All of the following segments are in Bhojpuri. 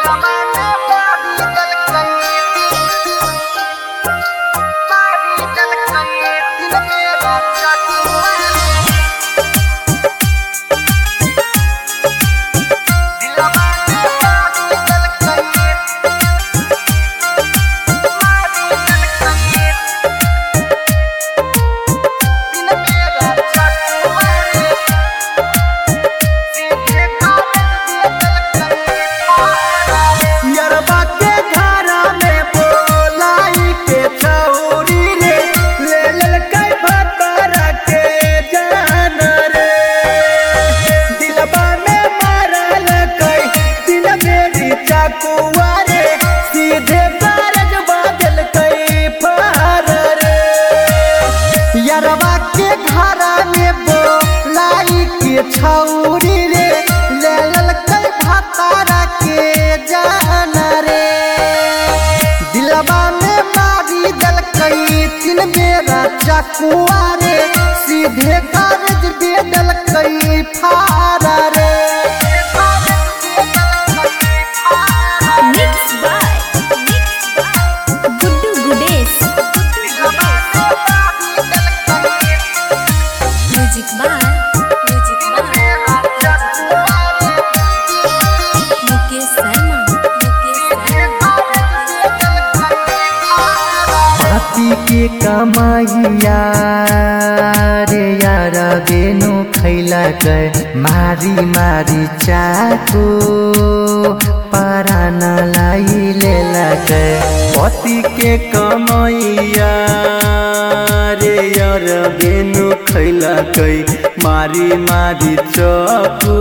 छौरी रे ले ललकै भातारा के जान रे दिलवा में मारी दलकै 3 बेरा चकुआ रे सीधे कागज दे दलकै फारा रे mix by Guddu Gudesh music by के कमाइया रे यार बेनु खैला गए मारी मारी चाकू परान लाई लेला गए पति के कमाइया रे यार बेनु खैला गए मारी मारी चाकू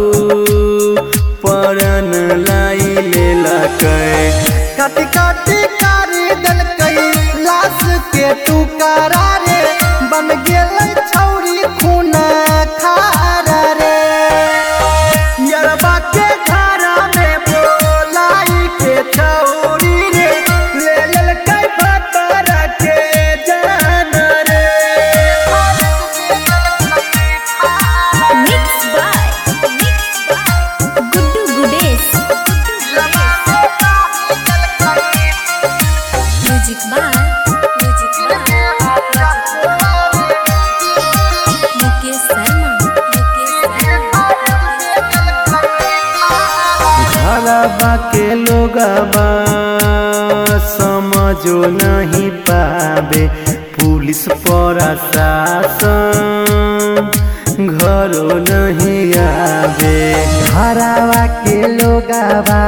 परान लाई लेला गए काटी काटी कारी दलकै लाश के टुकड़ा रे बन गेलै छौरी खून खारा रे यरबा के घरा में बोलाई के छौरी रे ले ललकै भातारा के जान रे mix by Guddu Gudesh music by घरवा के लोगवा समझो नहीं पावे पुलिस प्रशासन घरो नहीं आवे घरवा के लोगवा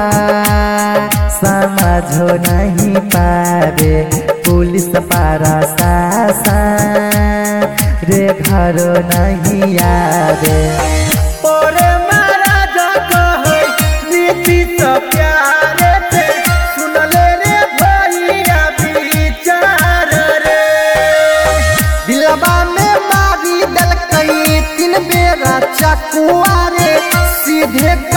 समझो नहीं पावे पुलिस प्रशासन रे घरो नहीं आवे प्यारे थे सुनले रे भैया विचार रे दिलवा में मारी दलकै 3 बेरा चकुआ रे सीधे